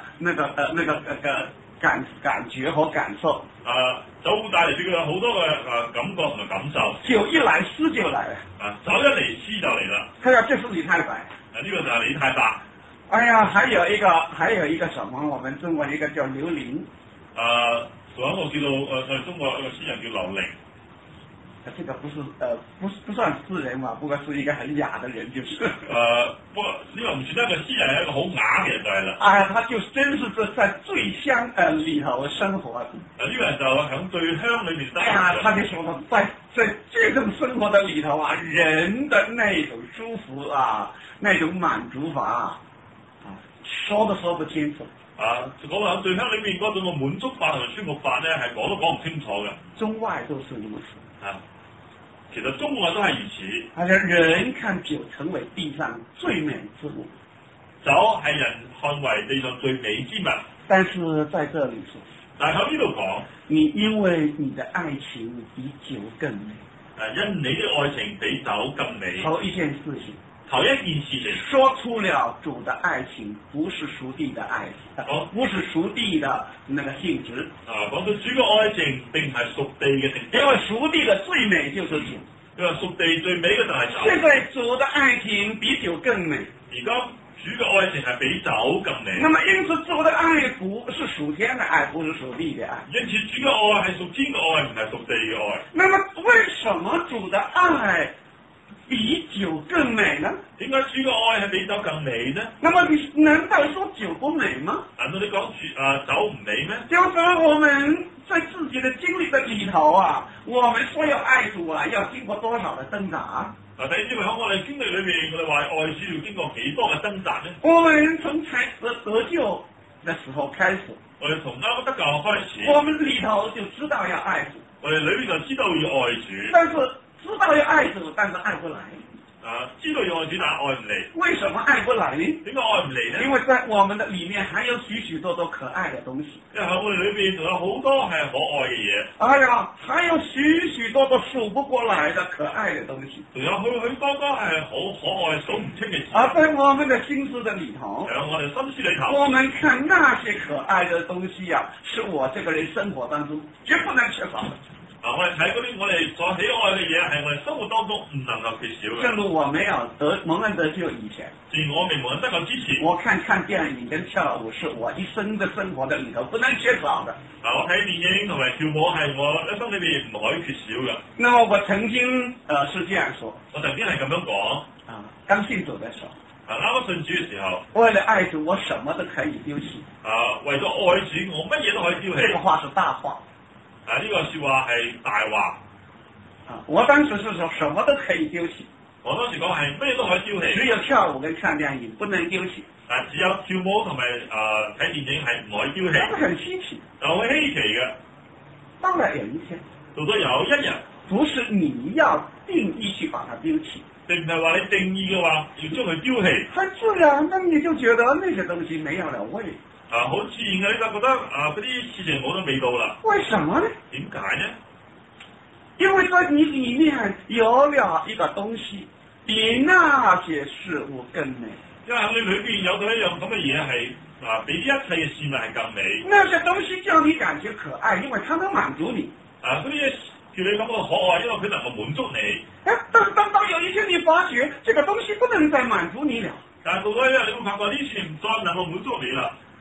Speaker 1: 感覺和感受。
Speaker 2: 酒會帶嚟俾佢好多嘅感覺同埋感受。
Speaker 1: 酒一來詩就來了。
Speaker 2: 酒一嚟詩就嚟啦。
Speaker 1: 係啊，這是李太白。
Speaker 2: 呢個就係李太白。
Speaker 1: 哎呀，還有一個什麼？我們中國一個叫劉伶。
Speaker 2: 仲有一個叫做中國一個詩人叫劉伶。
Speaker 1: 這個不算詩人嘛，不過是一個很雅的人，就是。
Speaker 2: 不過呢個唔算得一個詩人，係一個好雅嘅人就係啦。
Speaker 1: 他就真是在醉鄉裏頭生活。呢
Speaker 2: 個人就響醉鄉裏面生活。
Speaker 1: 他就說在這種生活的裏頭啊，人的那種舒服啊，那種滿足法說都說不清楚。
Speaker 2: 講喺醉鄉裏面嗰種嘅滿足法同埋舒服法咧，係講都講唔清楚嘅。
Speaker 1: 中外都是如此。
Speaker 2: 其實中外都係如此。
Speaker 1: 人看酒成為地上最美之物。
Speaker 2: 酒係人看為地上最美之物。
Speaker 1: 但是在這裏說，
Speaker 2: 但係喺呢度講，
Speaker 1: 你因為你的愛情比酒更美。
Speaker 2: 因你的愛情比酒更美。
Speaker 1: 頭一件事情。
Speaker 2: 頭一件事情，
Speaker 1: 說出了主的愛情不是屬地的愛情，不是屬地的那個性質。
Speaker 2: 講到主嘅愛情並唔係屬地嘅性質。
Speaker 1: 因為屬地的最美就是酒。
Speaker 2: 因為屬地最美嘅就係酒。
Speaker 1: 現在主的愛情比酒更美。
Speaker 2: 而家主嘅愛情係比酒更美。
Speaker 1: 那麼因此主的愛不是屬天的愛，不是屬地的愛。
Speaker 2: 因此主嘅愛係屬天嘅愛，唔係屬地嘅愛。
Speaker 1: 那麼為什麼主的愛比酒更美呢？
Speaker 2: 點解主嘅愛係比酒更美呢？
Speaker 1: 那麼你難道說酒不美嗎？
Speaker 2: 難道你講酒唔美咩？
Speaker 1: 就是我們在自己的經歷的裏頭啊，我們說要愛主啊，要經過多少的掙扎？
Speaker 2: 第一，因為喺我哋經歷裏面，我哋話愛主要經過幾多嘅掙扎呢？
Speaker 1: 我們從才得救的時候開始，
Speaker 2: 我哋從啱得救開始，
Speaker 1: 我們裏頭就知道要愛主，
Speaker 2: 我哋裏面就知道要愛主，
Speaker 1: 但是知道要愛主，但是愛不來。
Speaker 2: 知道要愛主，但愛唔嚟。
Speaker 1: 為什麼愛不來呢？
Speaker 2: 點解愛唔嚟呢？
Speaker 1: 因為在我們的裏面還有許許多多可愛的東西。
Speaker 2: 因為喺我哋裏邊仲有好多係可愛嘅嘢。
Speaker 1: 哎呀，還有許許多多數不過來的可愛的東西。
Speaker 2: 仲有許許多多係好可愛數唔清嘅事。
Speaker 1: 在我們的心思的裏頭，
Speaker 2: 喺我哋心思裏頭，
Speaker 1: 我們看那些可愛的東西啊，是我這個人生活當中絕不能缺少的。
Speaker 2: 我哋睇嗰啲我哋所喜愛嘅嘢，係我哋生活當中唔能夠缺少嘅。
Speaker 1: 正如我沒有蒙恩得救以前，
Speaker 2: 正如我未蒙恩得救之前，
Speaker 1: 我看電影跟跳舞是我一生的生活的裏頭不能缺少的。
Speaker 2: 我睇電影同埋跳舞係我一生裏邊唔可以缺少嘅。
Speaker 1: 那麼我曾經是這樣說，
Speaker 2: 我曾經係咁樣講。
Speaker 1: 剛信主的時候，
Speaker 2: 啱啱信主嘅時候，
Speaker 1: 為了愛主，我什麼都可以丟棄。
Speaker 2: 為咗愛主，我乜嘢都可以丟棄。
Speaker 1: 這個話是大話。
Speaker 2: 呢個說話係大話。
Speaker 1: 我當時是說什麼都可以丟棄。
Speaker 2: 我當時講係乜嘢都可以丟棄，
Speaker 1: 只有跳舞跟看電影不能丟棄。
Speaker 2: 只有跳舞同埋睇電影係唔可以丟棄。
Speaker 1: 這個很稀奇。
Speaker 2: 好稀奇嘅。
Speaker 1: 到了有一天，
Speaker 2: 到咗有一日，
Speaker 1: 不是你要定義去把它丟棄，
Speaker 2: 並唔係話你定義嘅話要將佢丟棄，
Speaker 1: 很自然，那你就覺得那些東西沒有了味。
Speaker 2: 好自然嘅，你就覺得嗰啲事情冇咗味道啦。
Speaker 1: 為什麼呢？
Speaker 2: 點解呢？
Speaker 1: 因為在你裏面有了一個東西，比那些事物更美。
Speaker 2: 因為喺你裏邊有到一樣咁嘅嘢係比一切嘅事物係更美。
Speaker 1: 那些東西叫你感覺可愛，因為它能滿足你。
Speaker 2: 嗰啲嘢叫你感覺可愛，因為佢能夠滿足你。
Speaker 1: 當有一天你發覺這個東西不能再滿足你了，
Speaker 2: 但係到咗一日你會發覺呢次唔再能夠滿足你啦。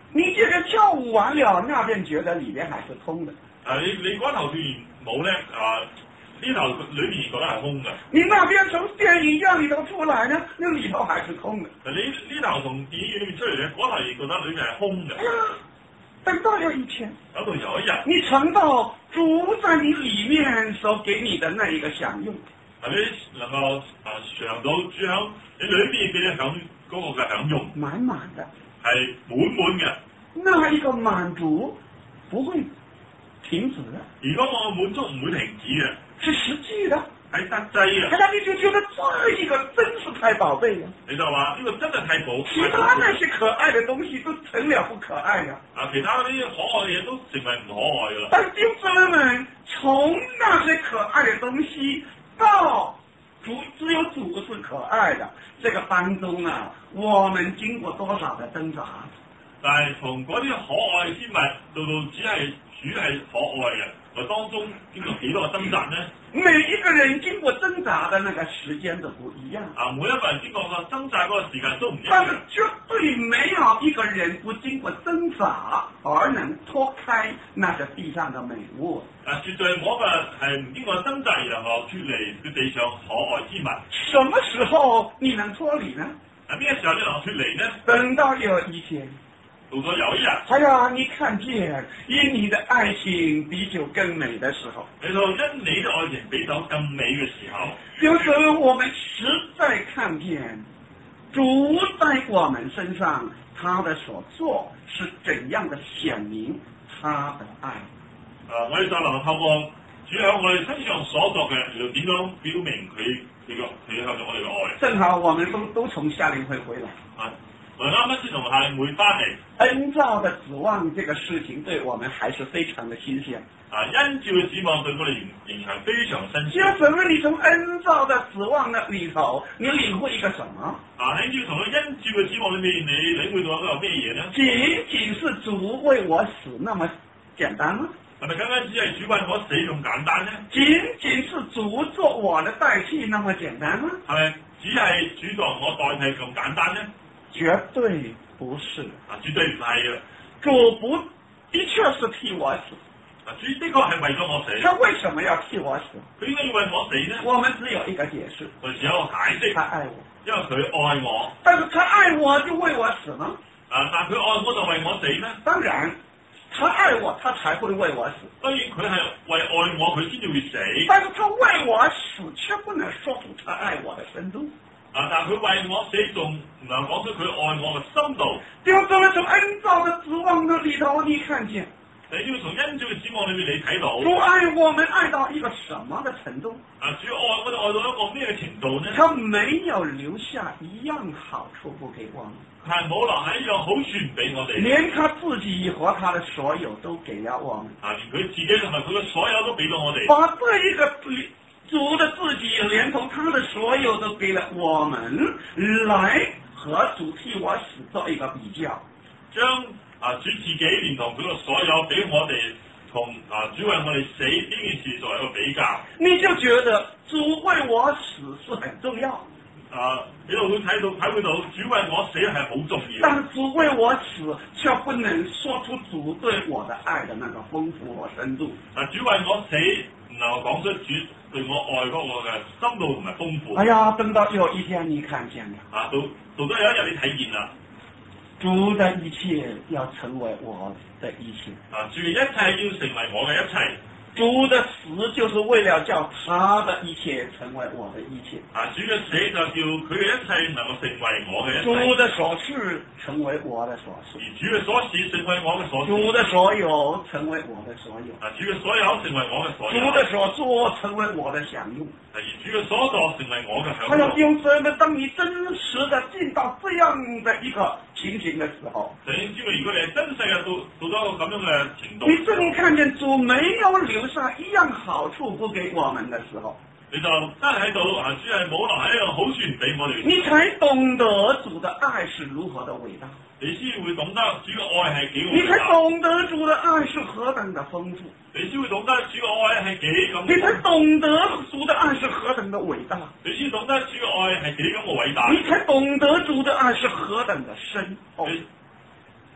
Speaker 1: 你这个跳舞完了，那边觉得里边还是空的。
Speaker 2: 你嗰頭跳完舞咧，呢頭裏面覺得係空嘅。
Speaker 1: 你那邊從電影院裏頭出來呢，那裏頭還是空的。
Speaker 2: 你呢頭從電影院裏面出嚟咧，嗰頭亦覺得裏面係空嘅。
Speaker 1: 等到有一天，
Speaker 2: 等到有一日，
Speaker 1: 你嘗到主在你裏面所給你的那一個享用。
Speaker 2: 你能夠嘗到主喺你裏面俾你享嗰個嘅享用，
Speaker 1: 滿滿的，
Speaker 2: 係滿滿嘅。
Speaker 1: 那一個滿足不會停止的。
Speaker 2: 如果我滿足唔會停止嘅，
Speaker 1: 是實際的，
Speaker 2: 係實際嘅。
Speaker 1: 係啦，你就覺得這一個真是太寶貝了。
Speaker 2: 你就話呢個真係太寶。
Speaker 1: 其他那些可愛的東西都成了不可愛了。
Speaker 2: 其他嗰啲可愛嘅嘢都成為唔可愛噶啦。
Speaker 1: 但弟兄姊妹們，從那些可愛的東西到只有主是可愛的，這個當中啊，我們經過多少的掙扎？
Speaker 2: 但係從嗰啲可愛之物到只係主係可愛嘅，我當中經過幾多個掙扎呢？
Speaker 1: 每一個人經過掙扎的那個時間都不一樣。
Speaker 2: 每一個人經過個掙扎嗰個時間都唔一樣。
Speaker 1: 但是絕對沒有一個人不經過掙扎而能脫開那個地上的美物。
Speaker 2: 絕對冇一個人係唔經過掙扎而能夠脫離佢地上可愛之物。
Speaker 1: 什麼時候你能脫離呢？
Speaker 2: 咩時候你能夠脫離呢？
Speaker 1: 等到有一天。
Speaker 2: 到咗有一日，
Speaker 1: 哎呀，你看見因你的愛情比酒更美的時候，
Speaker 2: 你到因你的愛情比酒更美嘅時候，
Speaker 1: 就是我們實在看見主在我們身上他的所做是怎樣的顯明他的愛。
Speaker 2: 我哋就能夠透過主喺我哋身上所作嘅，又點樣表明佢向咗我哋嘅愛。
Speaker 1: 正好我們都從夏令會回來。
Speaker 2: 我啱啱先從夏令會翻嚟。
Speaker 1: 恩召的指望這個事情對我們還是非常的新鮮。
Speaker 2: 恩召嘅指望對我哋仍然非常新鮮。
Speaker 1: 就什麼？你從恩召的指望的裏頭，你領會一個什麼？
Speaker 2: 你要從恩召嘅指望裏面，你領會到一個咩嘢呢？
Speaker 1: 僅僅是主為我死那麼簡單嗎？
Speaker 2: 係咪僅僅只係主為我死咁簡單呢？
Speaker 1: 僅僅是主做我的代替那麼簡單嗎？
Speaker 2: 係咪只係主作我代替咁簡單呢？
Speaker 1: 絕對不是。
Speaker 2: 絕對唔係嘅。
Speaker 1: 主的確是替我死。
Speaker 2: 主的確係為咗我死。
Speaker 1: 他為什麼要替我死？
Speaker 2: 佢應該要為我死呢？
Speaker 1: 我們只有一個解釋。
Speaker 2: 我只有解釋。
Speaker 1: 他愛我。
Speaker 2: 因為佢愛我。
Speaker 1: 但是他愛我就為我死嗎？
Speaker 2: 但佢愛我就為我死咩？
Speaker 1: 當然，他愛我，他才會為我死。
Speaker 2: 當然佢係為愛我，佢先至會死。
Speaker 1: 但是他為我死，卻不能說出他愛我的深度。
Speaker 2: 但佢為我死，仲唔能講出佢愛我嘅深度。
Speaker 1: 就這麼從恩召的指望的裏頭，你看見。
Speaker 2: 你要從恩召嘅指望裏面你睇到。
Speaker 1: 主愛我們愛到一個什麼的程度？
Speaker 2: 主愛我哋愛到一個咩程度呢？
Speaker 1: 他沒有留下一樣好處不給我們。
Speaker 2: 係冇留下一樣好處唔俾我哋。
Speaker 1: 連他自己和他的所有都給了我們。
Speaker 2: 連佢自己同埋佢嘅所有都俾到我哋。
Speaker 1: 把這一個主的自己連同他的所有都給了我們，來和主替我死做一個比較。
Speaker 2: 將主自己連同佢嘅所有俾我哋，同主為我哋死呢件事作為一個比較。
Speaker 1: 你就覺得主為我死是很重要。
Speaker 2: 你就會體會到主為我死係好重要。
Speaker 1: 但主為我死，卻不能說出主對我的愛的那個豐富和深度。
Speaker 2: 主為我死，唔能夠講出主對我愛嗰個嘅深度同埋豐富。
Speaker 1: 哎呀，等到有一天你看見了。
Speaker 2: 到咗有一日你睇見啦。
Speaker 1: 主的一切要成為我的一切。
Speaker 2: 主一切要成為我嘅一切。
Speaker 1: 主的死就是為了叫他的一切成為我的一切。
Speaker 2: 主嘅死就叫佢嘅一切能夠成為我嘅一切。
Speaker 1: 主的所事成為我的所事。
Speaker 2: 而主嘅所事成為我嘅所事。
Speaker 1: 主的所有成為我的所有。
Speaker 2: 主嘅所有成為我嘅所有。
Speaker 1: 主的所做成為我的享用。
Speaker 2: 而主嘅所作成為我嘅享用。
Speaker 1: 還有弟兄姊妹，當你真實的進到這樣的一個情形的時候，
Speaker 2: 弟兄姊妹，如果你係真實嘅到咗一個咁樣嘅程度，
Speaker 1: 你真看見主沒有留下一樣好處不給我們的時候，
Speaker 2: 你就真係喺度主係冇留下一樣好處唔俾我哋，
Speaker 1: 你才懂得主的愛是如何的偉大，
Speaker 2: 你先會懂得主嘅愛係幾偉大，
Speaker 1: 你才懂得主的愛是何等的豐富，
Speaker 2: 你先會懂得主嘅愛係幾咁，
Speaker 1: 你才懂得主的愛是何等的偉大，
Speaker 2: 你先懂得主嘅愛係幾咁嘅偉大，
Speaker 1: 你才懂得主的愛是何等的深厚。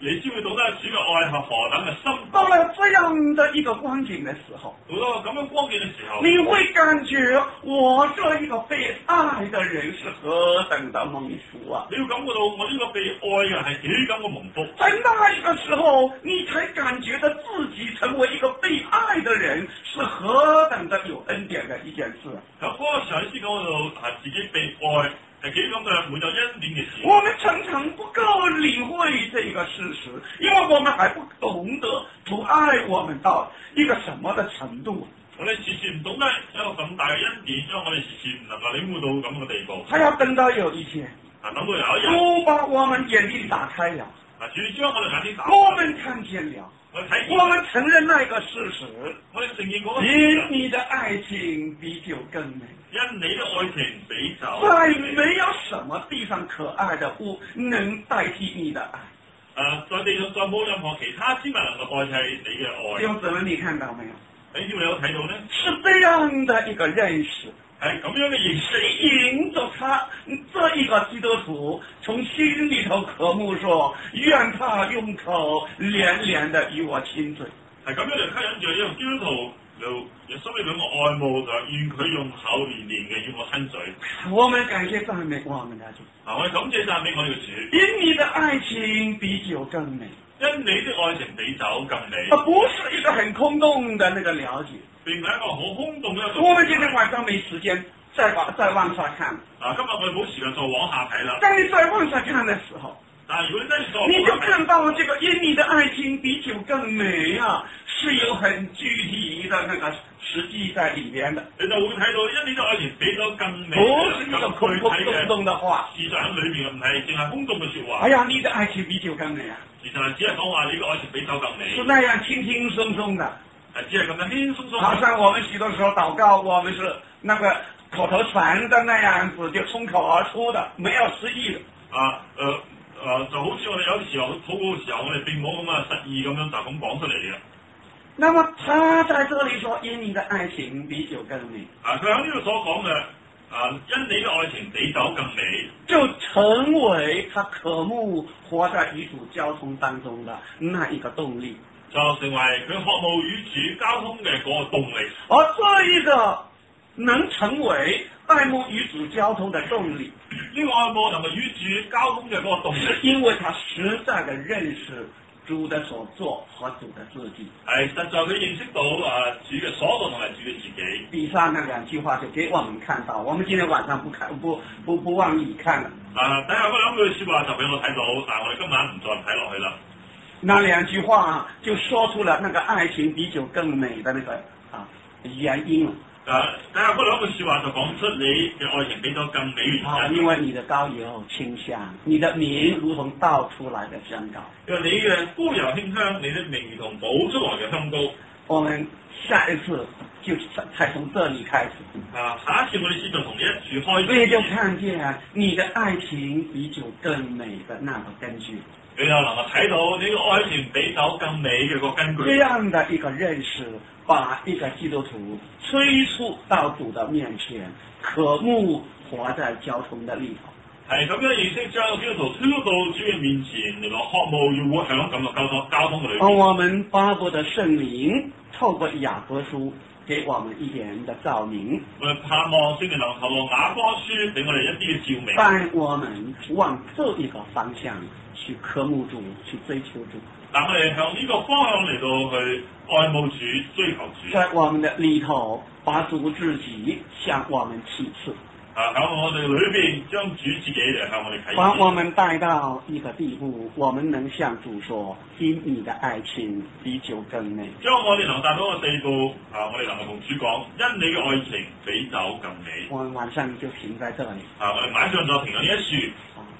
Speaker 2: 你先會懂得主嘅愛係何等嘅深。
Speaker 1: 到了這樣的一個光景的時候，
Speaker 2: 到咗咁樣光景嘅時候，
Speaker 1: 你會感覺我這一個被愛的人是何等的蒙福啊！
Speaker 2: 你要感覺到我呢個被愛嘅人係幾咁嘅蒙福。
Speaker 1: 在那一個時候，你才感覺到自己成為一個被愛的人是何等的有恩典的一件事。
Speaker 2: 咁嗰個時候先講到自己被愛係幾咁嘅滿有恩典嘅事。
Speaker 1: 我們常常不夠領會這個事實，因為我們還不懂得主愛我們到一個什麼的程度。
Speaker 2: 我哋時時唔懂得一個咁大嘅恩典，因為我哋時時唔能夠領會到咁嘅地步。
Speaker 1: 還要等到有一天，
Speaker 2: 等到有一日，
Speaker 1: 主把我們眼睛打開了，
Speaker 2: 主將我哋眼睛打開，
Speaker 1: 我們看見了，我們承認那個事實，
Speaker 2: 我哋承認嗰個事
Speaker 1: 因
Speaker 2: 實。
Speaker 1: 你的愛情比酒更美，
Speaker 2: 因你的愛情比酒，
Speaker 1: 再沒有什麼地上可愛的物能代替你的愛。
Speaker 2: 在地上再冇任何其他之物能夠代替你嘅愛。
Speaker 1: 弟兄姊妹，你看到沒有？
Speaker 2: 你知唔知有睇到呢？
Speaker 1: 是這樣的一個認識，
Speaker 2: 係咁樣嘅認識，
Speaker 1: 引着他這一個基督徒從心裏頭渴慕說，願他用口連連的與我親嘴。
Speaker 2: 係咁樣嚟吸引住一個基督徒，就心裏邊嘅愛慕，就願佢用口連連嘅與我親嘴。
Speaker 1: 我們感謝讚美我們的主，
Speaker 2: 我哋感謝讚美我哋嘅主。
Speaker 1: 因你的愛情比酒更美，
Speaker 2: 因你的愛情比酒更美。
Speaker 1: 不是一個很空洞的那個了解，
Speaker 2: 並唔係一個好空洞嘅一個。
Speaker 1: 我們今天晚上沒時間再往下看。
Speaker 2: 今日我哋冇時間再往下睇啦。
Speaker 1: 當你再往下看的時候，
Speaker 2: 但係如果你真係再
Speaker 1: 你就看到這個因你的愛情比酒更美啊，是有很具體的那個實際在裏邊的。
Speaker 2: 你就會睇到因你的愛情比酒更美，
Speaker 1: 不是一個空洞的話。
Speaker 2: 事實喺裏面唔係淨係空洞嘅說話。
Speaker 1: 哎呀，你的愛情比酒更美啊！
Speaker 2: 其實只係講話你嘅愛情比酒更美。
Speaker 1: 是那樣輕輕鬆鬆的，
Speaker 2: 只係咁樣輕輕鬆鬆。
Speaker 1: 好像我們許多時候禱告，我們是那個口頭禪的那樣子，就衝口而出的，沒有實意的。
Speaker 2: 就好似我哋有時候禱告嘅時候，我哋並冇咁嘅實意咁樣就咁講出嚟嘅。
Speaker 1: 那麼他在這裏說，因你的愛情比酒更美。
Speaker 2: 佢喺呢度所講嘅，因你的愛情比酒更美，
Speaker 1: 就成為他渴慕活在與主交通當中的那一個動力，
Speaker 2: 就成為佢渴慕與主交通嘅嗰個動力。
Speaker 1: 而這一個能成為愛慕與主交通的動力，
Speaker 2: 呢個愛慕能夠與主交通嘅嗰個動力，
Speaker 1: 是因為他實在的認識主的所作和主的自己。
Speaker 2: 係實在佢認識到主嘅所作同埋主嘅自己。
Speaker 1: 以上那兩句話就給我們看到，我們今天晚上不往裡看了。
Speaker 2: 等下嗰兩句說話就俾我睇到，但係我哋今晚唔再睇落去啦。
Speaker 1: 那兩句話就說出了那個愛情比酒更美的那個原因了。
Speaker 2: 等下嗰兩句說話就講出你嘅愛情比酒更美嘅原因。
Speaker 1: 因為你的膏油清香，你的名如同倒出來的香膏。
Speaker 2: 因為你嘅膏油馨香，你的名如同倒出來嘅香膏。
Speaker 1: 我們下一次就才從這裡開始。
Speaker 2: 下一次我哋先就從呢一處開始。
Speaker 1: 所以就看見你的愛情比酒更美的那個根據。
Speaker 2: 你就能夠睇到你嘅愛情比酒更美嘅個根據。
Speaker 1: 這樣的一個認識，把一個基督徒催促到主的面前，渴慕活在交通的裡頭。
Speaker 2: 係咁樣認識將基督徒推到主嘅面前嚟到渴慕要活響咁嘅交通嘅裏面。
Speaker 1: 我們巴不得聖靈透過雅各書給我們一點的照明。
Speaker 2: 我哋盼望聖靈能透過雅歌書俾我哋一啲嘅照明。
Speaker 1: 帶我們往這一個方向去渴慕主，去追求主。
Speaker 2: 但我哋向呢個方向嚟到去愛慕主、追求主。
Speaker 1: 在我們的裏頭，把主自己向我們啟示。
Speaker 2: 喺我哋裏邊將主自己嚟向我哋啟示。
Speaker 1: 把我們帶到一個地步，我們能向主說：因你的愛情比酒更美。
Speaker 2: 將我哋能達到個地步，我哋能夠同主講：因你嘅愛情比酒更美。
Speaker 1: 我們晚上就停在這裡。
Speaker 2: 我哋晚上就停喺呢一處。